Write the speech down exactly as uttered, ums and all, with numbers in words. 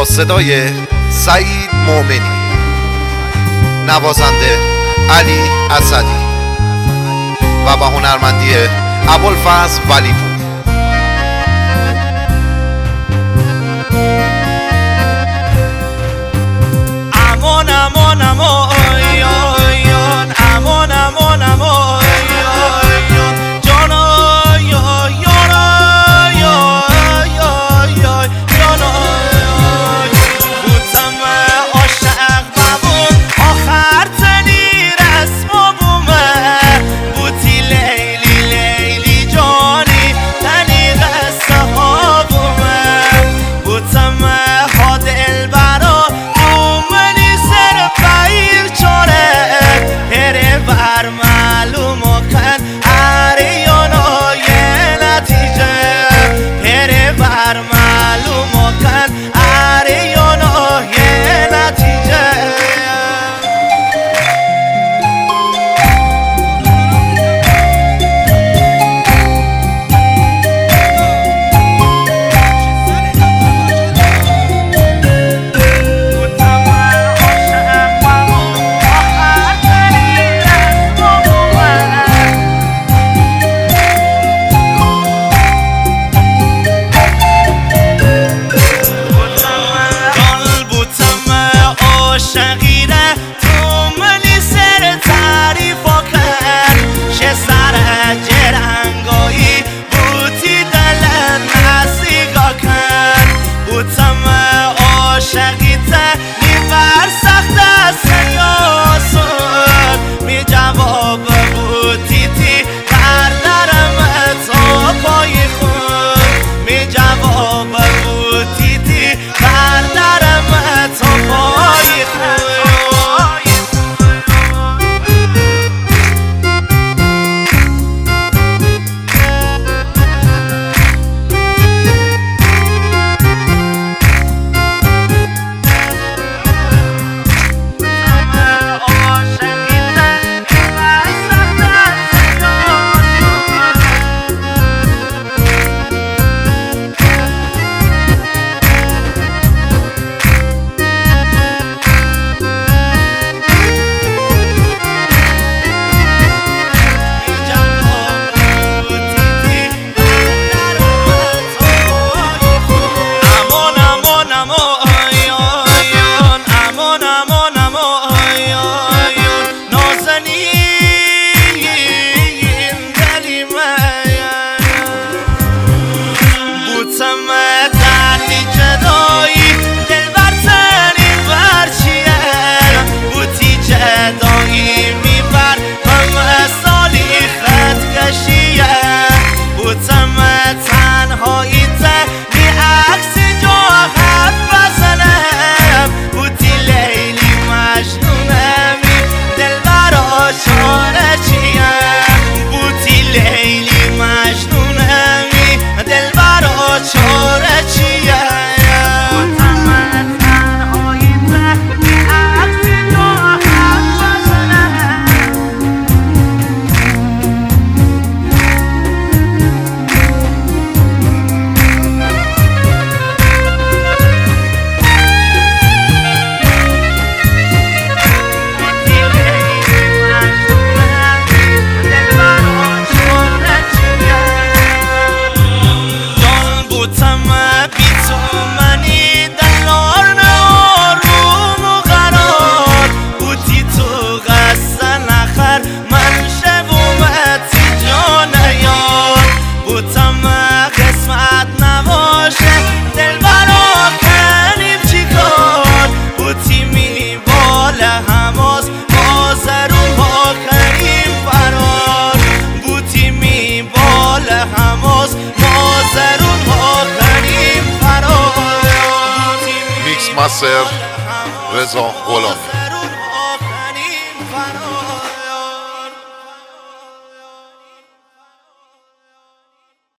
با صدای سعید مومنی، نوازنده علی اسدی و با هنرمندی ابوالفضل ولیپور. امان امان امان امان امان امان جان بودم عاشق بابون آخر تنی رسم بومه بودی لیلی لیلی جانی تنی قصه ها بومه بودم ها دل برا دومنی سر بیر چاره هره بر معلوم کن عریانای نتیجه هره بر معلوم کن عریانای نتیجه شغیره تو منی سر تعریف کن شه سر جرنگایی بودی دل نزیگا کن بودم عاشقیته نی بر سخت سیاسون می جواب بودی تی بردرم تو پای خون می جواب بودی تی بردرم تو پای خون ماستر رضا غلامی.